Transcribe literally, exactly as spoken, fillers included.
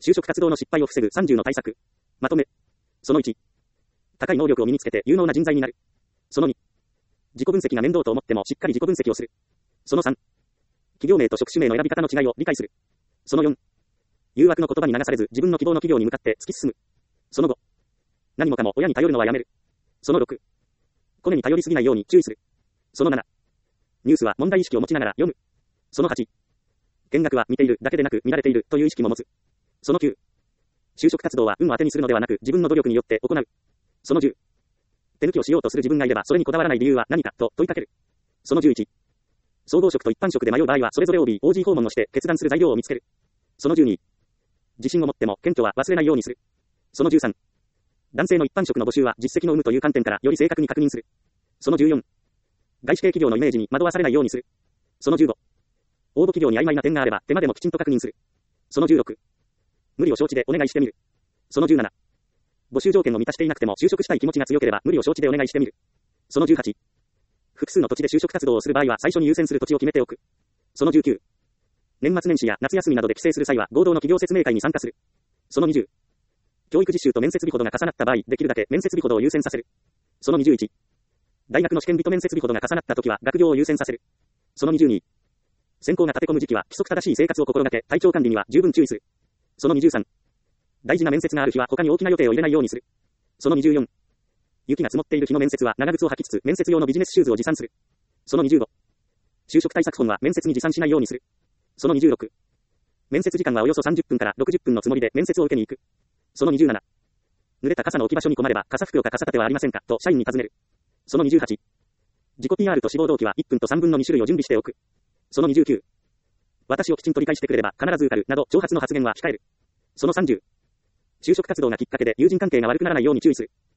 就職活動の失敗を防ぐさんじゅうの対策。まとめ。そのいち。高い能力を身につけて有能な人材になる。そのに。自己分析が面倒と思ってもしっかり自己分析をする。そのさん。企業名と職種名の選び方の違いを理解する。そのよん。誘惑の言葉に流されず自分の希望の企業に向かって突き進む。そのご。何もかも親に頼るのはやめる。そのろく。コネに頼りすぎないように注意する。そのなな。ニュースは問題意識を持ちながら読む。そのはち。見学は見ているだけでなく見られているという意識も持つ。そのきゅう。就職活動は運を当てにするのではなく自分の努力によって行う。そのじゅう。手抜きをしようとする自分がいればそれにこだわらない理由は何かと問いかける。そのじゅういち。総合職と一般職で迷う場合はそれぞれ オービー、オージー 訪問をして決断する材料を見つける。そのじゅうに。自信を持っても謙虚は忘れないようにする。そのじゅうさん。男性の一般職の募集は実績の有無という観点からより正確に確認する。そのじゅうよん。外資系企業のイメージに惑わされないようにする。そのじゅうご。応募企業に曖昧な点があれば手間でもきちんと確認する。そのじゅうろく。無理を承知でお願いしてみる。そのじゅうなな。募集条件を満たしていなくても就職したい気持ちが強ければ無理を承知でお願いしてみる。そのじゅうはち。複数の土地で就職活動をする場合は最初に優先する土地を決めておく。そのじゅうきゅう。年末年始や夏休みなどで帰省する際は合同の企業説明会に参加する。そのにじゅう。教育実習と面接日ほどが重なった場合、できるだけ面接日ほどを優先させる。そのにじゅういち。大学の試験日と面接日ほどが重なった時は学業を優先させる。そのにじゅうに。選考が立て込む時期は規則正しい生活を心がけ、体調管理には十分注意する。そのにじゅうさん。大事な面接がある日は他に大きな予定を入れないようにする。そのにじゅうよん。雪が積もっている日の面接は長靴を履きつつ面接用のビジネスシューズを持参する。そのにじゅうご。就職対策本は面接に持参しないようにする。そのにじゅうろく。面接時間はおよそさんじゅっぷんからろくじゅっぷんのつもりで面接を受けに行く。そのにじゅうなな。濡れた傘の置き場所に困れば傘拭きをか傘立てはありませんかと社員に尋ねる。そのにじゅうはち。自己 ピーアール と志望動機はいっぷんとさんぶんのに種類を準備しておく。そのにじゅうきゅう。私をきちんと理解してくれれば必ず受かるなど挑発の発言は控える。そのさんじゅう。就職活動がきっかけで友人関係が悪くならないように注意する。